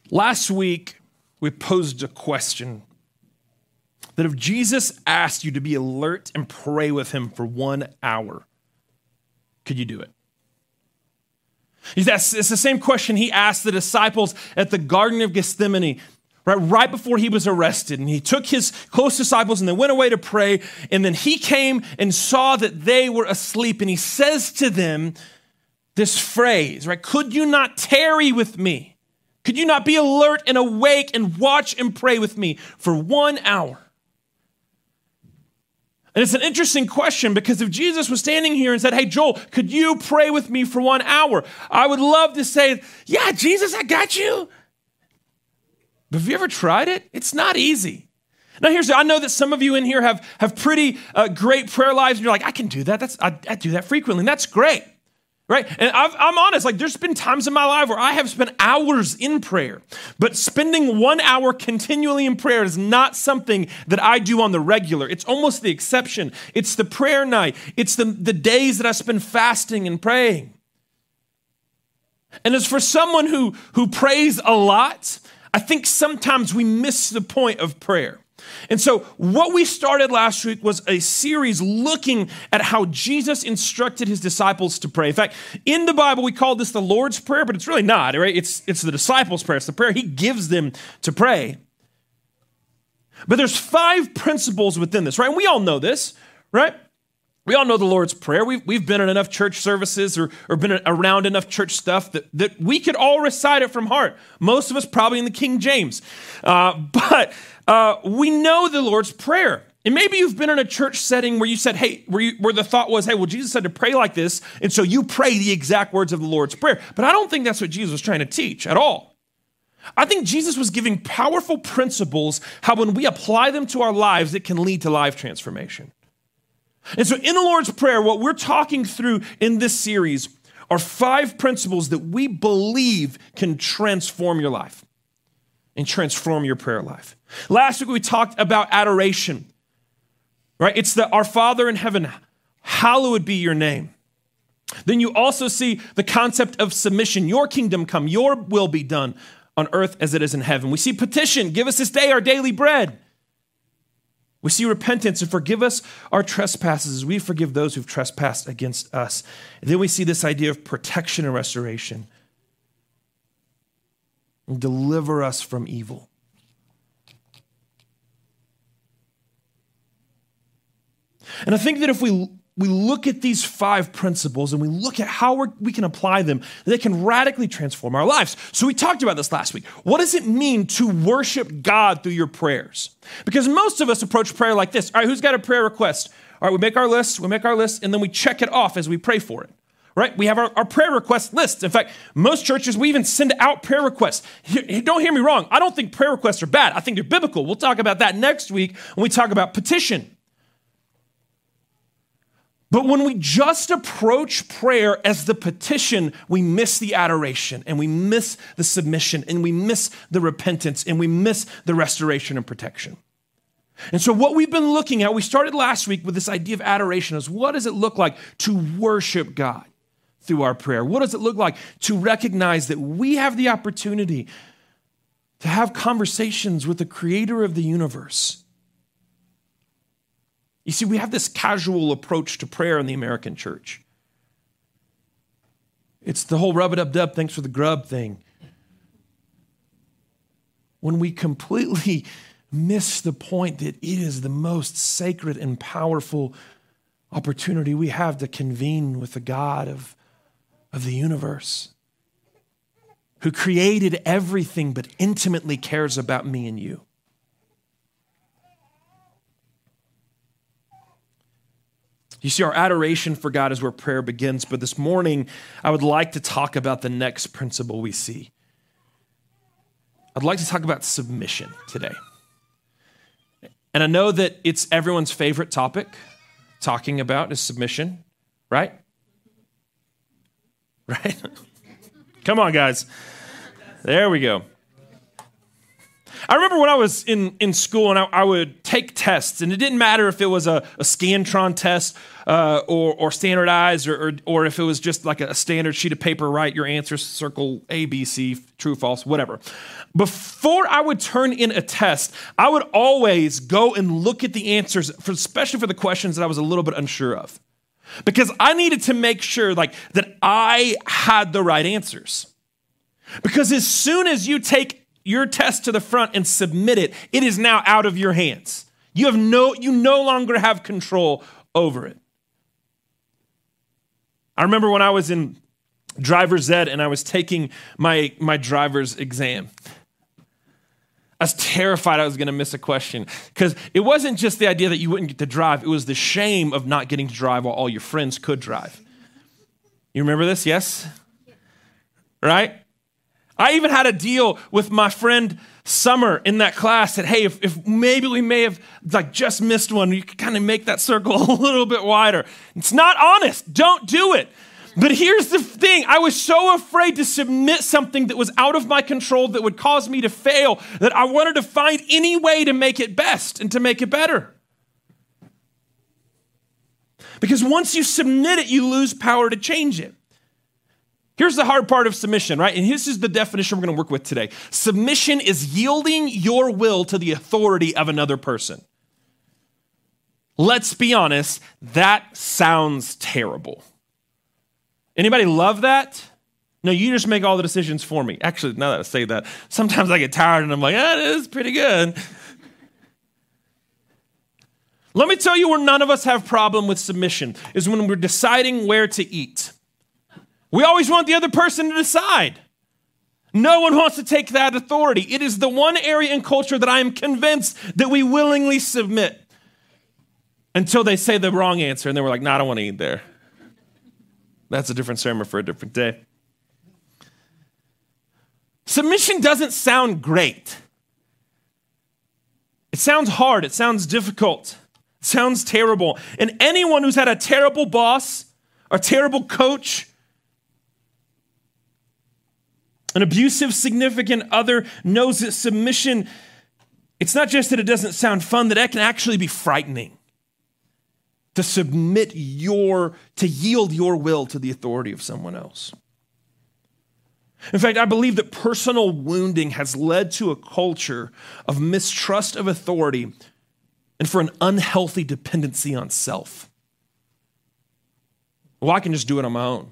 Last week, we posed a question that if Jesus asked you to be alert and pray with him for 1 hour, could you do it? It's the same question he asked the disciples at the Garden of Gethsemane, right before he was arrested. And he took his close disciples and they went away to pray. And then he came and saw that they were asleep. And he says to them this phrase, right? Could you not tarry with me? Could you not be alert and awake and watch and pray with me for 1 hour? And it's an interesting question because if Jesus was standing here and said, hey, Joel, could you pray with me for 1 hour? I would love to say, yeah, Jesus, I got you. But have you ever tried it? It's not easy. Now, I know that some of you in here have pretty great prayer lives, and you're like, I can do that. I do that frequently, and that's great, right? And I'm honest, like there's been times in my life where I have spent hours in prayer, but spending 1 hour continually in prayer is not something that I do on the regular. It's almost the exception. It's the prayer night. It's the days that I spend fasting and praying. And as for someone who prays a lot, I think sometimes we miss the point of prayer. And so what we started last week was a series looking at how Jesus instructed his disciples to pray. In fact, in the Bible, we call this the Lord's Prayer, but it's really not, right? It's the disciples' prayer. It's the prayer he gives them to pray. But there's 5 principles within this, right? And we all know this, right? We all know the Lord's Prayer. We've been in enough church services or been around enough church stuff that we could all recite it from heart. Most of us probably in the King James. But we know the Lord's Prayer. And maybe you've been in a church setting where you said, hey, where the thought was, hey, well, Jesus said to pray like this, and so you pray the exact words of the Lord's Prayer. But I don't think that's what Jesus was trying to teach at all. I think Jesus was giving powerful principles, how when we apply them to our lives, it can lead to life transformation. And so in the Lord's Prayer, what we're talking through in this series are 5 principles that we believe can transform your life and transform your prayer life. Last week, we talked about adoration, right? It's our Father in heaven, hallowed be your name. Then you also see the concept of submission. Your kingdom come, your will be done on earth as it is in heaven. We see petition, give us this day our daily bread. We see repentance and forgive us our trespasses as we forgive those who've trespassed against us. And then we see this idea of protection and restoration. And deliver us from evil. And I think that if we look at these 5 principles and we look at how we can apply them, they can radically transform our lives. So we talked about this last week. What does it mean to worship God through your prayers? Because most of us approach prayer like this. All right, who's got a prayer request? All right, we make our list, and then we check it off as we pray for it. Right? We have our prayer request list. In fact, most churches, we even send out prayer requests. Don't hear me wrong. I don't think prayer requests are bad. I think they're biblical. We'll talk about that next week when we talk about petition. But when we just approach prayer as the petition, we miss the adoration and we miss the submission and we miss the repentance and we miss the restoration and protection. And so what we've been looking at, we started last week with this idea of adoration, is what does it look like to worship God through our prayer? What does it look like to recognize that we have the opportunity to have conversations with the creator of the universe? You see, we have this casual approach to prayer in the American church. It's the whole rub-a-dub-dub, thanks for the grub thing. When we completely miss the point that it is the most sacred and powerful opportunity we have to convene with the God of the universe, who created everything but intimately cares about me and you. You see, our adoration for God is where prayer begins, but this morning, I would like to talk about the next principle we see. I'd like to talk about submission today. And I know that it's everyone's favorite topic, talking about is submission, right? Right? Come on, guys. There we go. I remember when I was in school and I would take tests, and it didn't matter if it was a Scantron test or standardized or if it was just like a standard sheet of paper, write your answers, circle A, B, C, true, false, whatever. Before I would turn in a test, I would always go and look at the answers, especially for the questions that I was a little bit unsure of, because I needed to make sure that I had the right answers. Because as soon as you take your test to the front and submit it, it is now out of your hands. You no longer have control over it. I remember when I was in driver's ed and I was taking my driver's exam. I was terrified I was going to miss a question, because it wasn't just the idea that you wouldn't get to drive. It was the shame of not getting to drive while all your friends could drive. You remember this? Yes? Right? I even had a deal with my friend Summer in that class that, hey, if maybe we may have just missed one, you could kind of make that circle a little bit wider. It's not honest. Don't do it. But here's the thing. I was so afraid to submit something that was out of my control that would cause me to fail that I wanted to find any way to make it best and to make it better. Because once you submit it, you lose power to change it. Here's the hard part of submission, right? And this is the definition we're going to work with today. Submission is yielding your will to the authority of another person. Let's be honest, that sounds terrible. Anybody love that? No, you just make all the decisions for me. Actually, now that I say that, sometimes I get tired and I'm like, that is pretty good. Let me tell you where none of us have problem with submission is when we're deciding where to eat. We always want the other person to decide. No one wants to take that authority. It is the one area in culture that I am convinced that we willingly submit until they say the wrong answer. And then we're like, no, I don't want to eat there. That's a different sermon for a different day. Submission doesn't sound great. It sounds hard. It sounds difficult. It sounds terrible. And anyone who's had a terrible boss, a terrible coach, an abusive significant other knows that submission, it's not just that it doesn't sound fun, that it can actually be frightening. To to yield your will to the authority of someone else. In fact, I believe that personal wounding has led to a culture of mistrust of authority and for an unhealthy dependency on self. Well, I can just do it on my own.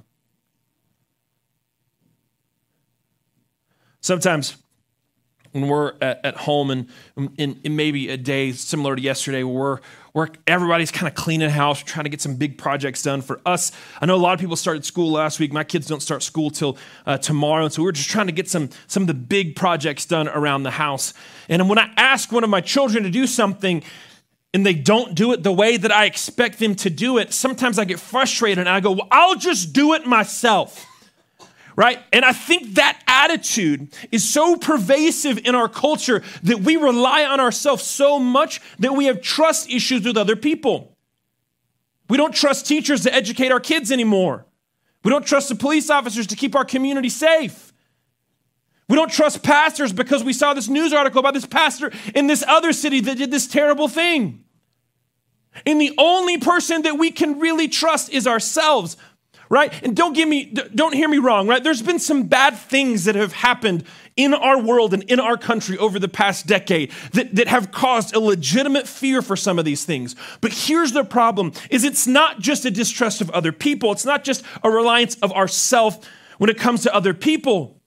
Sometimes when we're at home and in maybe a day similar to yesterday where everybody's kind of cleaning house, trying to get some big projects done. For us, I know a lot of people started school last week. My kids don't start school till tomorrow. And so we're just trying to get some of the big projects done around the house. And when I ask one of my children to do something and they don't do it the way that I expect them to do it, sometimes I get frustrated and I go, well, I'll just do it myself. Right? And I think that attitude is so pervasive in our culture that we rely on ourselves so much that we have trust issues with other people. We don't trust teachers to educate our kids anymore. We don't trust the police officers to keep our community safe. We don't trust pastors because we saw this news article about this pastor in this other city that did this terrible thing. And the only person that we can really trust is ourselves. Right? And don't hear me wrong, right? There's been some bad things that have happened in our world and in our country over the past decade that have caused a legitimate fear for some of these things. But here's the problem, is it's not just a distrust of other people. It's not just a reliance of ourself when it comes to other people.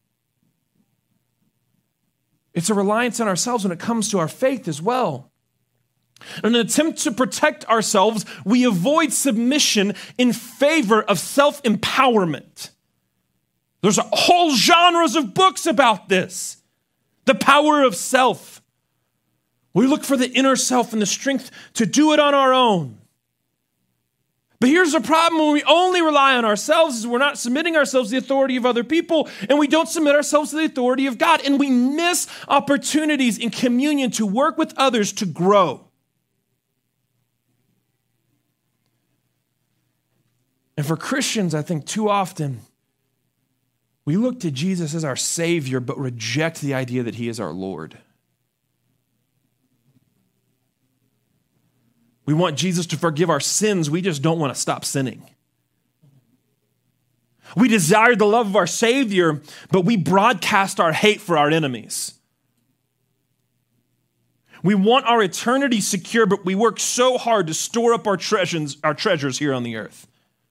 It's a reliance on ourselves when it comes to our faith as well. In an attempt to protect ourselves, we avoid submission in favor of self-empowerment. There's whole genres of books about this. The power of self. We look for the inner self and the strength to do it on our own. But here's the problem when we only rely on ourselves is we're not submitting ourselves to the authority of other people, and we don't submit ourselves to the authority of God, and we miss opportunities in communion to work with others to grow. And for Christians, I think too often, we look to Jesus as our Savior, but reject the idea that He is our Lord. We want Jesus to forgive our sins. We just don't want to stop sinning. We desire the love of our Savior, but we broadcast our hate for our enemies. We want our eternity secure, but we work so hard to store up our treasures here on the earth.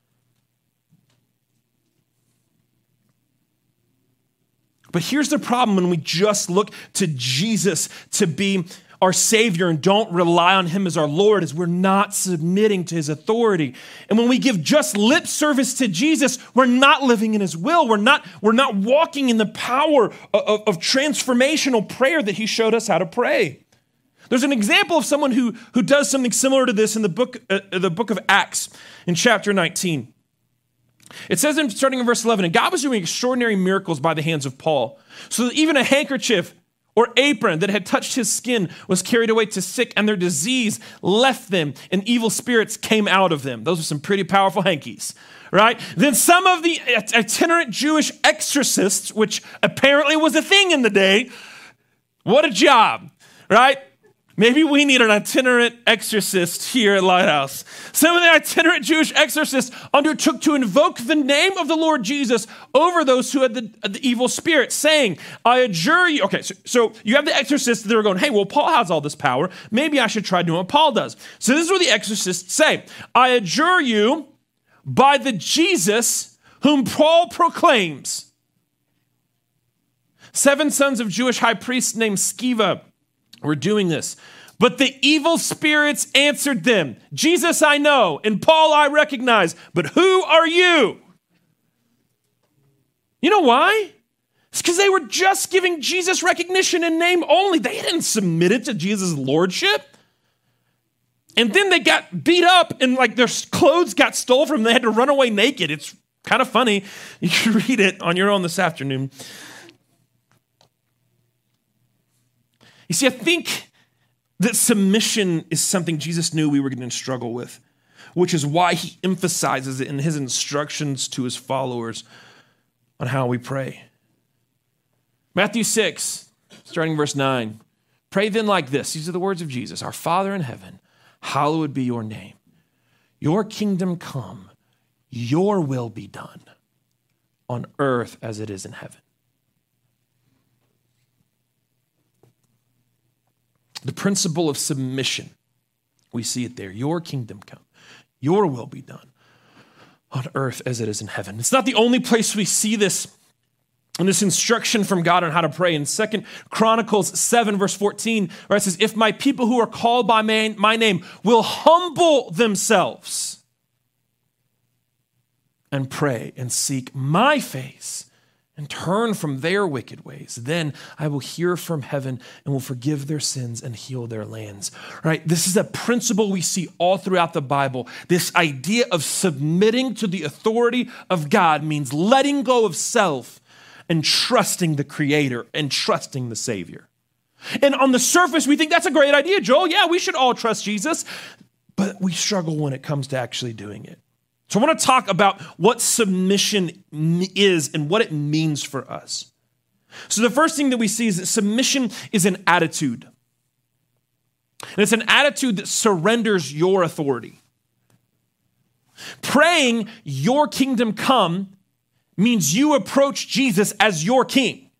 But here's the problem when we just look to Jesus to be our Savior and don't rely on him as our Lord, is we're not submitting to his authority. And when we give just lip service to Jesus, we're not living in his will. We're not walking in the power of transformational prayer that he showed us how to pray. There's an example of someone who does something similar to this in the book of Acts in chapter 19. It says, starting in verse 11, and God was doing extraordinary miracles by the hands of Paul, so that even a handkerchief or apron that had touched his skin was carried away to sick, and their disease left them, and evil spirits came out of them. Those are some pretty powerful hankies, right? Then some of the itinerant Jewish exorcists, which apparently was a thing in the day, what a job, right? Maybe we need an itinerant exorcist here at Lighthouse. Some of the itinerant Jewish exorcists undertook to invoke the name of the Lord Jesus over those who had the evil spirit, saying, I adjure you. Okay, so you have the exorcists that are going, hey, well, Paul has all this power. Maybe I should try doing what Paul does. So this is what the exorcists say. I adjure you by the Jesus whom Paul proclaims. 7 sons of Jewish high priests named Sceva were doing this. But the evil spirits answered them, Jesus I know, and Paul I recognize, but who are you? You know why? It's because they were just giving Jesus recognition in name only. They hadn't submitted to Jesus' lordship. And then they got beat up and like their clothes got stolen from them. They had to run away naked. It's kind of funny. You can read it on your own this afternoon. You see, I think that submission is something Jesus knew we were going to struggle with, which is why he emphasizes it in his instructions to his followers on how we pray. Matthew 6, starting verse 9. Pray then like this. These are the words of Jesus. Our Father in heaven, hallowed be your name. Your kingdom come, your will be done on earth as it is in heaven. The principle of submission, we see it there. Your kingdom come, your will be done on earth as it is in heaven. It's not the only place we see this in this instruction from God on how to pray. In 2 Chronicles 7, verse 14, where it says, if my people who are called by my name will humble themselves and pray and seek my face and turn from their wicked ways, then I will hear from heaven and will forgive their sins and heal their lands. Right? This is a principle we see all throughout the Bible. This idea of submitting to the authority of God means letting go of self and trusting the Creator and trusting the Savior. And on the surface, we think that's a great idea, Joel. Yeah, we should all trust Jesus, but we struggle when it comes to actually doing it. So I want to talk about what submission is and what it means for us. So the first thing that we see is that submission is an attitude. And it's an attitude that surrenders your authority. Praying, your kingdom come, means you approach Jesus as your king.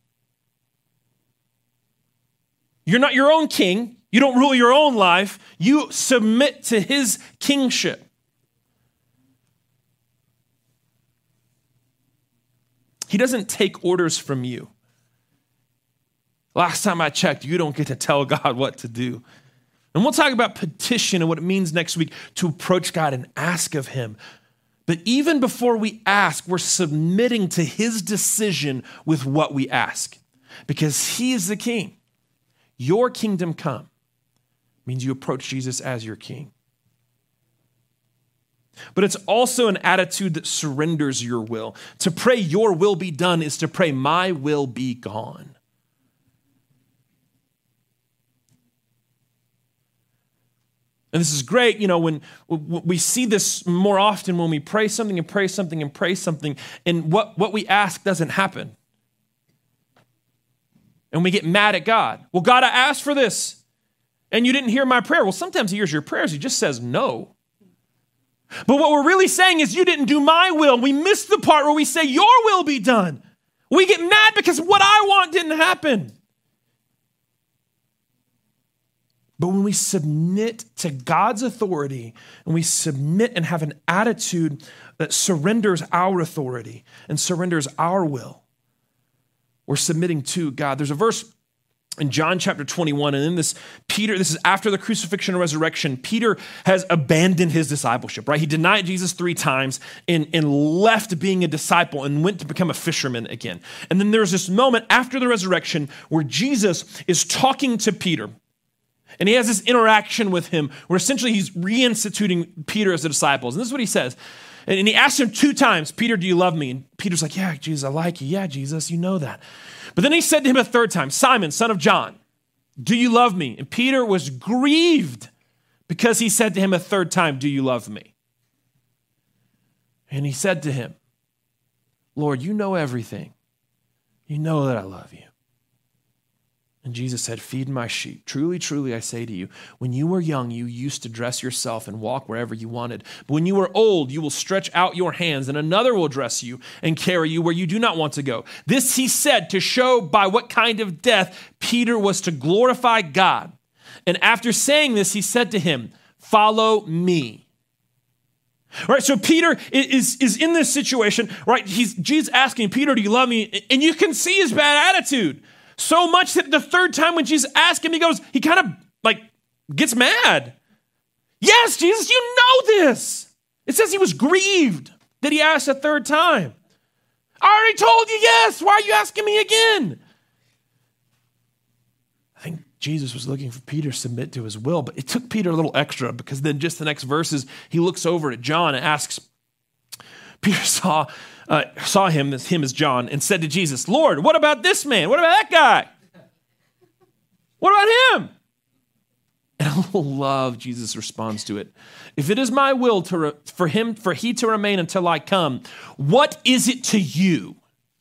You're not your own king. You don't rule your own life. You submit to his kingship. He doesn't take orders from you. Last time I checked, you don't get to tell God what to do. And we'll talk about petition and what it means next week to approach God and ask of him. But even before we ask, we're submitting to his decision with what we ask because he is the king. Your kingdom come means you approach Jesus as your king. But it's also an attitude that surrenders your will. To pray your will be done is to pray my will be gone. And this is great, when we see this more often when we pray something and pray something and pray something, and what we ask doesn't happen. And we get mad at God. Well, God, I asked for this. and you didn't hear my prayer. Well, sometimes he hears your prayers. He just says no. But what we're really saying is you didn't do my will. We miss the part where we say your will be done. We get mad because what I want didn't happen. But when we submit to God's authority and we submit and have an attitude that surrenders our authority and surrenders our will, we're submitting to God. There's a verse in John chapter 21, and in this, this is after the crucifixion and resurrection, Peter has abandoned his discipleship, right? He denied Jesus 3 times and left being a disciple and went to become a fisherman again. And then there's this moment after the resurrection where Jesus is talking to Peter. And he has this interaction with him where essentially he's reinstituting Peter as a disciple. And this is what he says. And he asks him 2 times, Peter, do you love me? And Peter's like, yeah, Jesus, I like you. Yeah, Jesus, you know that. But then he said to him a 3rd time, Simon, son of John, do you love me? And Peter was grieved because he said to him a 3rd time, do you love me? And he said to him, Lord, you know everything. You know that I love you. And Jesus said, feed my sheep. Truly, truly, I say to you, when you were young, you used to dress yourself and walk wherever you wanted. But when you are old, you will stretch out your hands and another will dress you and carry you where you do not want to go. This he said to show by what kind of death Peter was to glorify God. And after saying this, he said to him, follow me. All right, so Peter is in this situation, right? Jesus asking, Peter, do you love me? And you can see his bad attitude. So much that the 3rd time when Jesus asked him, he kind of gets mad. Yes, Jesus, you know this. It says he was grieved that he asked a 3rd time. I already told you yes. Why are you asking me again? I think Jesus was looking for Peter to submit to his will, but it took Peter a little extra because then just the next verses, he looks over at John and asks, Peter saw him as John and said to Jesus, Lord, what about this man? What about that guy? What about him? And I love Jesus' response to it. If it is my will for he to remain until I come, what is it to you?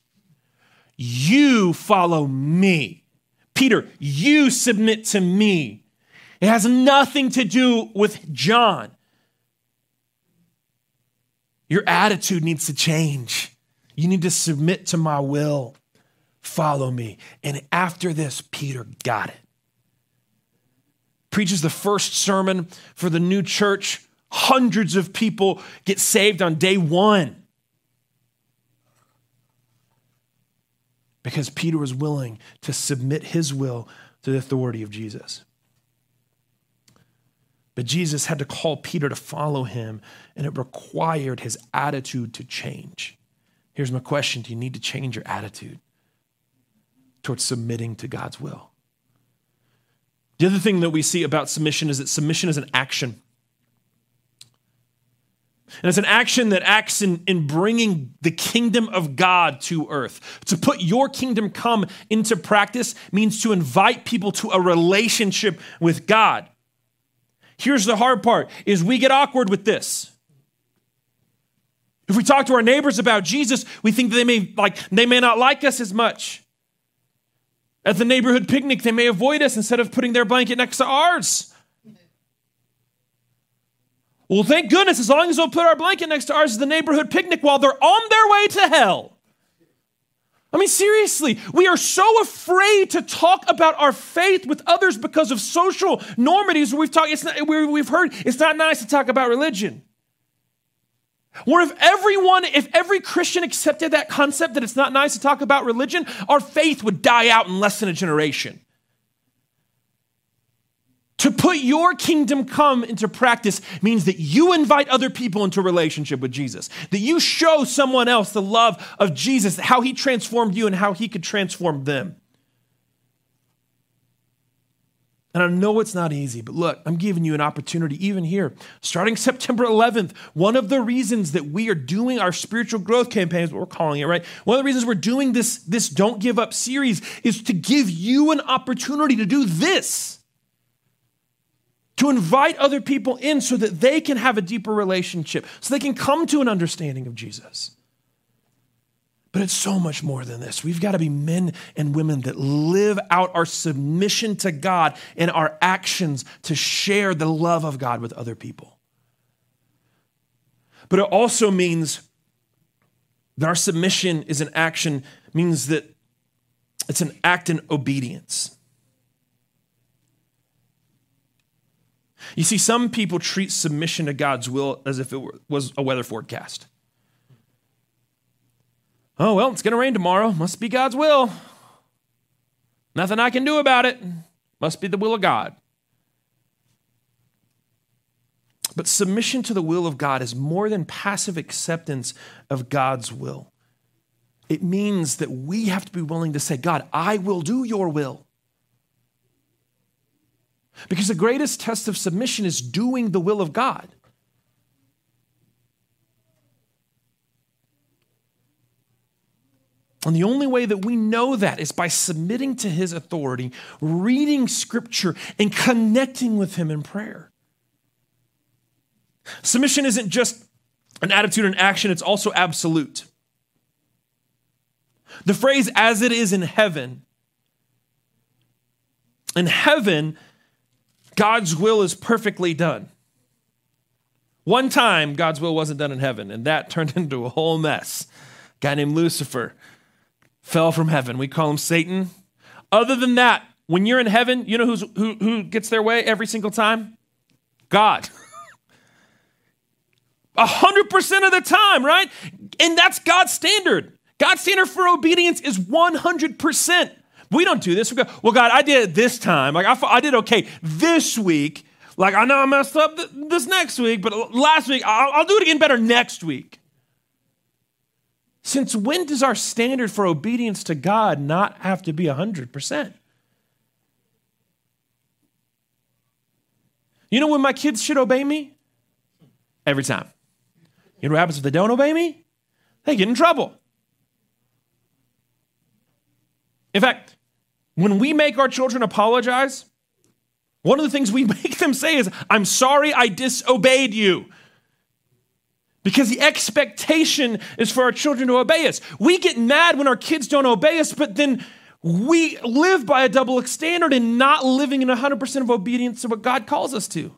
You follow me. Peter, you submit to me. It has nothing to do with John. Your attitude needs to change. You need to submit to my will. Follow me. And after this, Peter got it. Preaches the first sermon for the new church. Hundreds of people get saved on day 1. Because Peter was willing to submit his will to the authority of Jesus. But Jesus had to call Peter to follow him, and it required his attitude to change. Here's my question. Do you need to change your attitude towards submitting to God's will? The other thing that we see about submission is that submission is an action. And it's an action that acts in bringing the kingdom of God to earth. To put your kingdom come into practice means to invite people to a relationship with God. Here's the hard part, is we get awkward with this. If we talk to our neighbors about Jesus, we think they may not like us as much. At the neighborhood picnic, they may avoid us instead of putting their blanket next to ours. Well, thank goodness, as long as they'll put our blanket next to ours at the neighborhood picnic while they're on their way to hell. I mean, seriously, we are so afraid to talk about our faith with others because of social normatives. We've heard it's not nice to talk about religion. Or if every Christian accepted that concept that it's not nice to talk about religion, our faith would die out in less than a generation. To put your kingdom come into practice means that you invite other people into a relationship with Jesus, that you show someone else the love of Jesus, how he transformed you and how he could transform them. And I know it's not easy, but look, I'm giving you an opportunity even here. Starting September 11th, one of the reasons that we are doing our spiritual growth campaign is what we're calling it, right? One of the reasons we're doing this Don't Give Up series is to give you an opportunity to do this. To invite other people in so that they can have a deeper relationship, so they can come to an understanding of Jesus. But it's so much more than this. We've got to be men and women that live out our submission to God and our actions to share the love of God with other people. But it also means that our submission is an action, means that it's an act in obedience. You see, some people treat submission to God's will as if it was a weather forecast. Oh, well, it's going to rain tomorrow. Must be God's will. Nothing I can do about it. Must be the will of God. But submission to the will of God is more than passive acceptance of God's will. It means that we have to be willing to say, God, I will do your will. Because the greatest test of submission is doing the will of God. And the only way that we know that is by submitting to his authority, reading scripture, and connecting with him in prayer. Submission isn't just an attitude and action, it's also absolute. The phrase, as it is in heaven, God's will is perfectly done. One time, God's will wasn't done in heaven, and that turned into a whole mess. A guy named Lucifer fell from heaven. We call him Satan. Other than that, when you're in heaven, you know who gets their way every single time? God. 100% of the time, right? And that's God's standard. God's standard for obedience is 100%. We don't do this. We go, well, God, I did it this time. Like I did okay this week. Like I know I messed up this next week, but last week, I'll do it again better next week. Since when does our standard for obedience to God not have to be 100%? You know when my kids should obey me? Every time. You know what happens if they don't obey me? They get in trouble. In fact, when we make our children apologize, one of the things we make them say is, I'm sorry I disobeyed you. Because the expectation is for our children to obey us. We get mad when our kids don't obey us, but then we live by a double standard and not living in 100% of obedience to what God calls us to.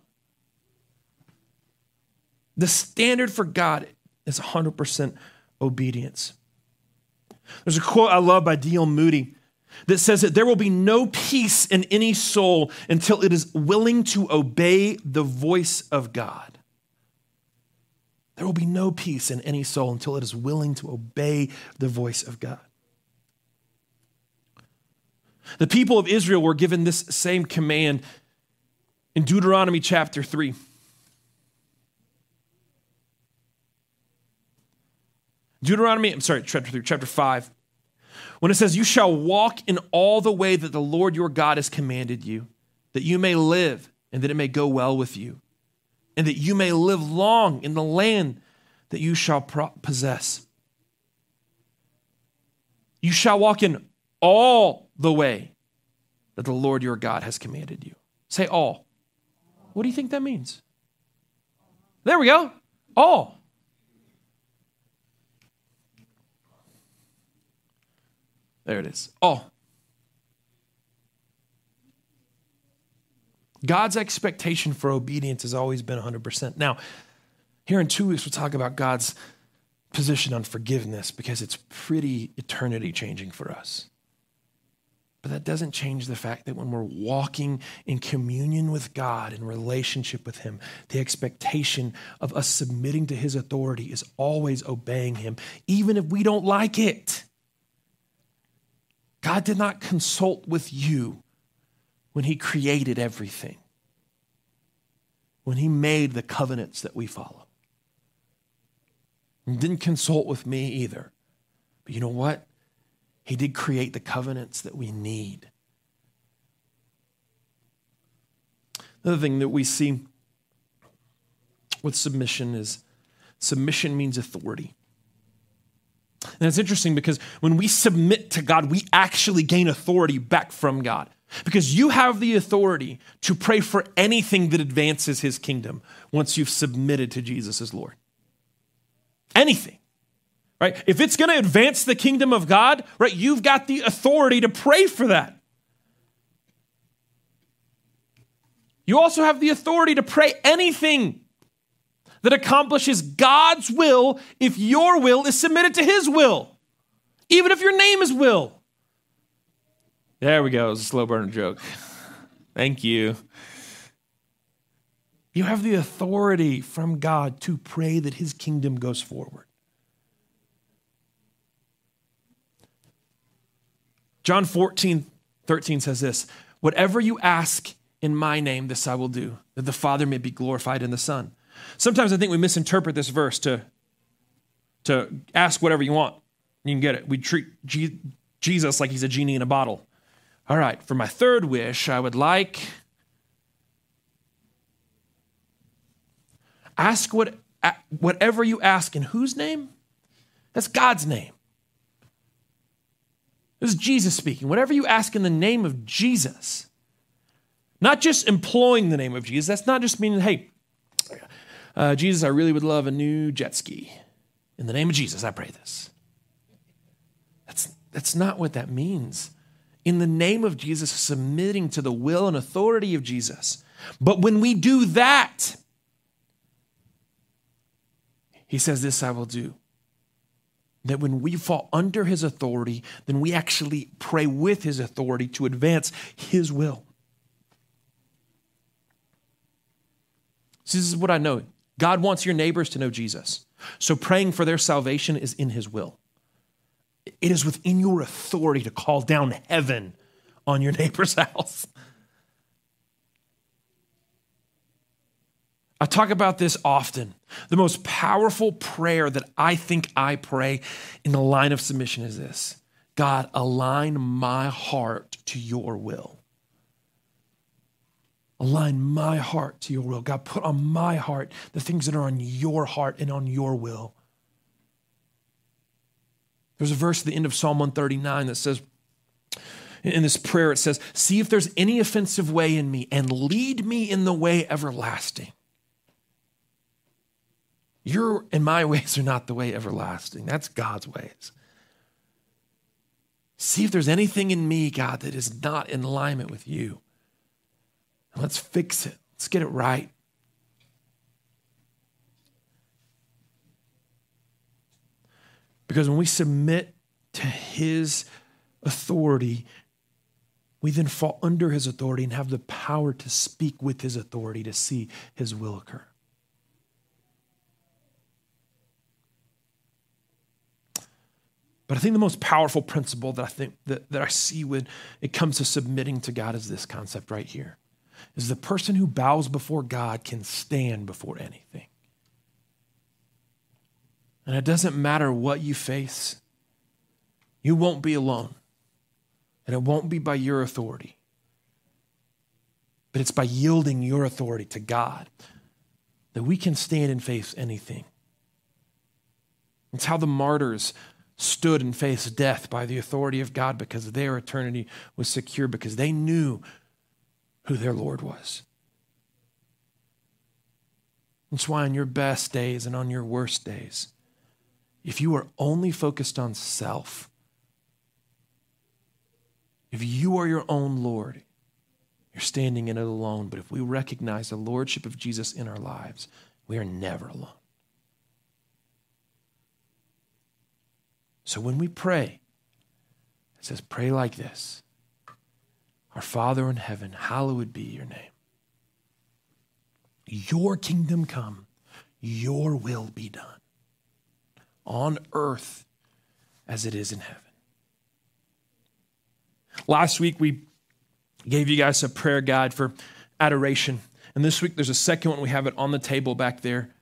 The standard for God is 100% obedience. There's a quote I love by D.L. Moody that says that there will be no peace in any soul until it is willing to obey the voice of God. There will be no peace in any soul until it is willing to obey the voice of God. The people of Israel were given this same command in Deuteronomy chapter 3. Chapter 5. When it says, you shall walk in all the way that the Lord your God has commanded you, that you may live and that it may go well with you, and that you may live long in the land that you shall possess. You shall walk in all the way that the Lord your God has commanded you. Say all. What do you think that means? There we go. All. There it is. All. God's expectation for obedience has always been 100%. Now, here in 2 weeks, we'll talk about God's position on forgiveness because it's pretty eternity changing for us. But that doesn't change the fact that when we're walking in communion with God, in relationship with him, the expectation of us submitting to his authority is always obeying him, even if we don't like it. God did not consult with you when he created everything, when he made the covenants that we follow. He didn't consult with me either. But you know what? He did create the covenants that we need. Another thing that we see with submission is submission means authority. And it's interesting because when we submit to God, we actually gain authority back from God. Because you have the authority to pray for anything that advances his kingdom once you've submitted to Jesus as Lord. Anything. right? If it's going to advance the kingdom of God, right, you've got the authority to pray for that. You also have the authority to pray anything that accomplishes God's will if your will is submitted to his will, even if your name is Will. There we go. It was a slow burner joke. Thank you. You have the authority from God to pray that his kingdom goes forward. John 14:13 says this, whatever you ask in my name, this I will do, that the Father may be glorified in the Son. Sometimes I think we misinterpret this verse to ask whatever you want. You can get it. We treat Jesus like he's a genie in a bottle. All right, for my third wish, I would like... Ask whatever you ask in whose name? That's God's name. This is Jesus speaking. Whatever you ask in the name of Jesus, not just employing the name of Jesus. That's not just meaning, hey, Jesus, I really would love a new jet ski. In the name of Jesus, I pray this. That's not what that means. In the name of Jesus, submitting to the will and authority of Jesus. But when we do that, he says, this I will do. That when we fall under his authority, then we actually pray with his authority to advance his will. So this is what I know. God wants your neighbors to know Jesus. So praying for their salvation is in his will. It is within your authority to call down heaven on your neighbor's house. I talk about this often. The most powerful prayer that I think I pray in the line of submission is this. God, align my heart to your will. Align my heart to your will. God, put on my heart the things that are on your heart and on your will. There's a verse at the end of Psalm 139 that says, in this prayer, it says, see if there's any offensive way in me and lead me in the way everlasting. Your and my ways are not the way everlasting. That's God's ways. See if there's anything in me, God, that is not in alignment with you. And let's fix it. Let's get it right. Because when we submit to his authority, we then fall under his authority and have the power to speak with his authority to see his will occur. But I think the most powerful principle that I think that I see when it comes to submitting to God is this concept right here. Is the person who bows before God can stand before anything. And it doesn't matter what you face. You won't be alone. And it won't be by your authority. But it's by yielding your authority to God that we can stand and face anything. It's how the martyrs stood and faced death by the authority of God because their eternity was secure, because they knew who their Lord was. That's why on your best days and on your worst days, if you are only focused on self, if you are your own Lord, you're standing in it alone. But if we recognize the lordship of Jesus in our lives, we are never alone. So when we pray, it says, pray like this. Our Father in heaven, hallowed be your name. Your kingdom come, your will be done on earth as it is in heaven. Last week, we gave you guys a prayer guide for adoration. And this week, there's a second one. We have it on the table back there.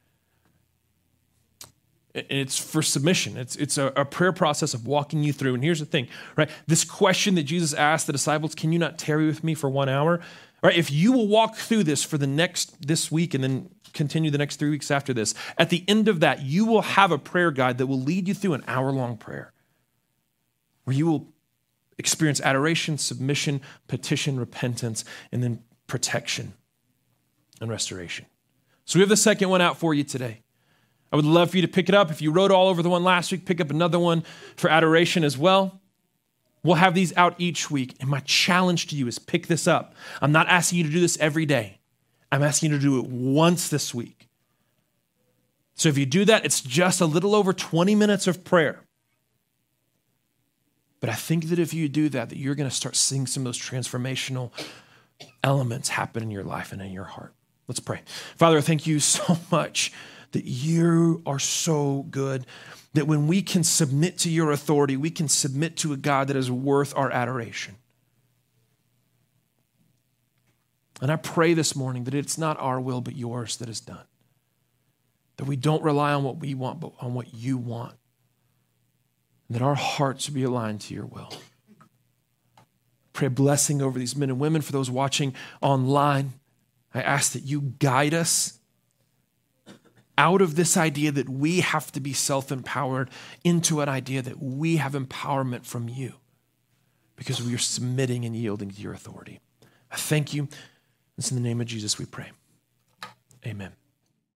It's for submission. It's a prayer process of walking you through. And here's the thing, right? This question that Jesus asked the disciples, can you not tarry with me for 1 hour? Right? If you will walk through this for this week and then continue the next 3 weeks after this, at the end of that, you will have a prayer guide that will lead you through an hour-long prayer where you will experience adoration, submission, petition, repentance, and then protection and restoration. So we have the second one out for you today. I would love for you to pick it up. If you wrote all over the one last week, pick up another one for adoration as well. We'll have these out each week. And my challenge to you is pick this up. I'm not asking you to do this every day. I'm asking you to do it once this week. So if you do that, it's just a little over 20 minutes of prayer. But I think that if you do that, you're going to start seeing some of those transformational elements happen in your life and in your heart. Let's pray. Father, thank you so much that you are so good, that when we can submit to your authority, we can submit to a God that is worth our adoration. And I pray this morning that it's not our will but yours that is done. That we don't rely on what we want, but on what you want. And that our hearts be aligned to your will. Pray a blessing over these men and women. For those watching online, I ask that you guide us out of this idea that we have to be self-empowered into an idea that we have empowerment from you because we are submitting and yielding to your authority. I thank you. It's in the name of Jesus we pray. Amen.